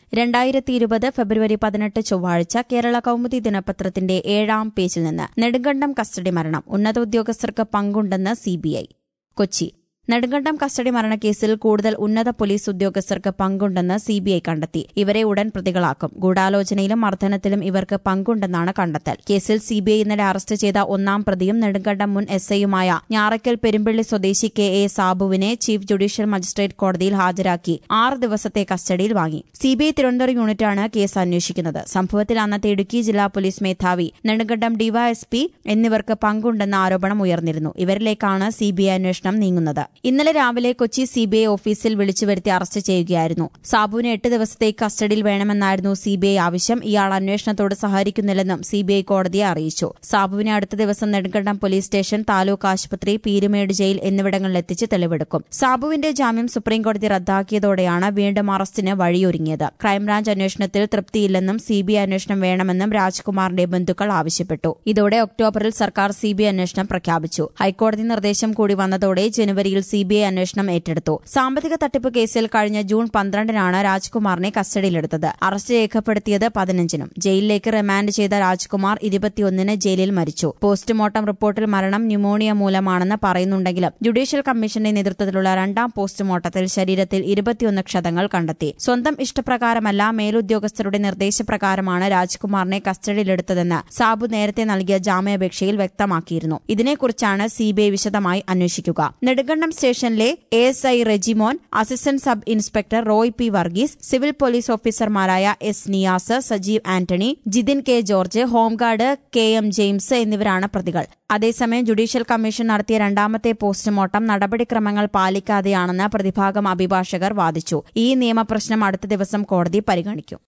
2020 ഫെബ്രുവരി 18 ചൊവ്വാഴ്ച കേരള കൗമുദി ദിനപത്രത്തിന്റെ 7-ാം പേജിൽ നിന്ന് നെടുങ്കണ്ടം കസ്റ്റഡി മരണം ഉന്നത ഉദ്യോഗസ്ഥർക്ക് പങ്കുണ്ടെന്ന് സിബിഐ. കൊച്ചി. നെടുങ്കണ്ടം കസ്റ്റഡി മരണക്കേസിൽ കൂടുതൽ ഉന്നത പോലീസ് ഉദ്യോഗസ്ഥർക്ക് പങ്കുണ്ടെന്ന് സിബിഐ കണ്ടെത്തി. ഇവരെ ഉടൻ പ്രതികളാക്കും. ഗൂഢാലോചനയിലും മർദ്ദനത്തിലും ഇവർക്ക് പങ്കുണ്ടെന്നാണ് കണ്ടെത്തൽ. കേസിൽ സിബിഐ ഇന്നലെ അറസ്റ്റ് ചെയ്ത 1-ാം പ്രതിയും നെടുങ്കണ്ടം മുൻ എസ്ഐയുമായ ഞാറയ്ക്കൽ പെരുമ്പള്ളി സ്വദേശി കെ.എ. സാബുവിനെ ചീഫ് ജുഡീഷ്യൽ മജിസ്ട്രേറ്റ് കോടതിയിൽ ഹാജരാക്കി 6 ദിവസത്തെ കസ്റ്റഡിയിൽ വാങ്ങി. സിബിഐ തിരുവനന്തപുരം യൂണിറ്റാണ് കേസ് അന്വേഷിക്കുന്നത്. സംഭവത്തിൽ അന്നത്തെ ഇടുക്കി ജില്ലാ പോലീസ് മേധാവി, നെടുങ്കണ്ടം ഡിവൈഎസ്പി എന്നിവർക്ക് പങ്കുണ്ടെന്ന ആരോപണം ഉയർന്നിരുന്നു. ഇവരിലേക്കാണ് സിബിഐ അന്വേഷണം നീങ്ങുന്നത്. ഇന്നലെ രാവിലെ കൊച്ചി സിബിഐ ഓഫീസിൽ വിളിച്ചുവരുത്തി അറസ്റ്റ് ചെയ്യുകയായിരുന്നു. സാബുവിനെ 8 ദിവസത്തേക്ക് കസ്റ്റഡിയിൽ വേണമെന്നായിരുന്നു സിബിഐ ആവശ്യം. ഇയാൾ അന്വേഷണത്തോട് സഹകരിക്കുന്നില്ലെന്നും സിബിഐ കോടതിയെ അറിയിച്ചു. സാബുവിനെ അടുത്ത ദിവസം നെടുങ്കണ്ടം പോലീസ് സ്റ്റേഷൻ, താലൂക്ക് ആശുപത്രി, പീരുമേട് ജയിൽ എന്നിവിടങ്ങളിലെത്തിച്ച് തെളിവെടുക്കും. സാബുവിന്റെ ജാമ്യം സുപ്രീംകോടതി റദ്ദാക്കിയതോടെയാണ് വീണ്ടും അറസ്റ്റിന് വഴിയൊരുങ്ങിയത്. ക്രൈംബ്രാഞ്ച് അന്വേഷണത്തിൽ തൃപ്തിയില്ലെന്നും സിബിഐ അന്വേഷണം വേണമെന്നും രാജ്കുമാറിന്റെ ബന്ധുക്കൾ ആവശ്യപ്പെട്ടു. ഇതോടെ ഒക്ടോബറിൽ സർക്കാർ സിബിഐ അന്വേഷണം പ്രഖ്യാപിച്ചു. ഹൈക്കോടതി നിർദ്ദേശം കൂടി വന്നതോടെ ജനുവരിയിൽ സിബിഐ അന്വേഷണം ഏറ്റെടുത്തു. സാമ്പത്തിക തട്ടിപ്പ് കേസിൽ കഴിഞ്ഞ ജൂൺ 12-നാണ് രാജ്കുമാറിനെ കസ്റ്റഡിയിലെടുത്തത്. അറസ്റ്റ് രേഖപ്പെടുത്തിയത് 15-നും. ജയിലിലേക്ക് റിമാൻഡ് ചെയ്ത രാജ്കുമാർ 21-ന് ജയിലിൽ മരിച്ചു. പോസ്റ്റ്മോർട്ടം റിപ്പോർട്ടിൽ മരണം ന്യൂമോണിയ മൂലമാണെന്ന് പറയുന്നുണ്ടെങ്കിലും ജുഡീഷ്യൽ കമ്മീഷന്റെ നേതൃത്വത്തിലുള്ള 2-ാം പോസ്റ്റ്മോർട്ടത്തിൽ ശരീരത്തിൽ 21 ക്ഷതങ്ങൾ കണ്ടെത്തി. സ്വന്തം ഇഷ്ടപ്രകാരമല്ല, മേലുദ്യോഗസ്ഥരുടെ നിർദ്ദേശപ്രകാരമാണ് രാജ്കുമാറിനെ കസ്റ്റഡിയിലെടുത്തതെന്ന് സാബു നേരത്തെ നൽകിയ ജാമ്യാപേക്ഷയിൽ വ്യക്തമാക്കിയിരുന്നു. ഇതിനെക്കുറിച്ചാണ് സിബിഐ വിശദമായി അന്വേഷിക്കുക. നെടുങ്കണ്ടം സ്റ്റേഷനിലെ ASI Rejimon, assistant sub inspector Roy P Varghese, civil police ഓഫീസർമാരായ S Niyas, Sajeev Antony, Jithin K George, home guard K M. James എന്നിവരാണ് പ്രതികൾ. അതേസമയം ജുഡീഷ്യൽ കമ്മീഷൻ നടത്തിയ 2-ാമത്തെ പോസ്റ്റ്മോർട്ടം നടപടിക്രമങ്ങൾ പാലിക്കാതെയാണെന്ന് പ്രതിഭാഗം അഭിഭാഷകർ വാദിച്ചു. ഈ നിയമപ്രശ്നം അടുത്ത ദിവസം കോടതി പരിഗണിക്കും.